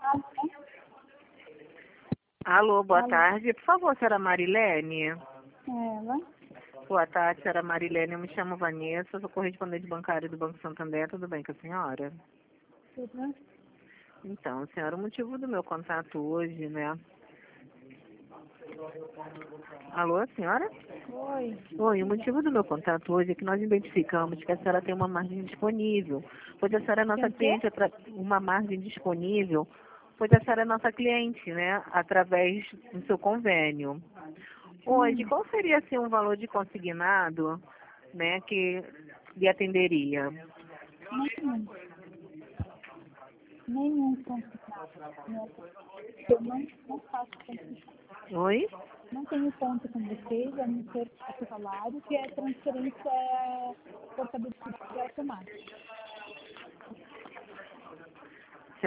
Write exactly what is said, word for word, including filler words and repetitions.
Alô, boa Alô. tarde. Por favor, senhora Marilene. Ela? Boa tarde, senhora Marilene. Eu me chamo Vanessa, sou correspondente bancária do Banco Santander. Tudo bem com a senhora? Tudo? Então, senhora, o motivo do meu contato hoje, né? Alô, senhora? Oi. Oi, o motivo do meu contato hoje é que nós identificamos que a senhora tem uma margem disponível, pois a senhora é nossa Tem o quê? cliente, atra- uma margem disponível, pois a senhora é nossa cliente, né, através do seu convênio. Hoje, Hum, qual seria, assim, um valor de consignado, né, que lhe atenderia? nenhum. Nenhum consignado. Eu não, não faço consignado. Oi? Não tenho conta com vocês, a não ser o salário, que é transferência portabilidade automática.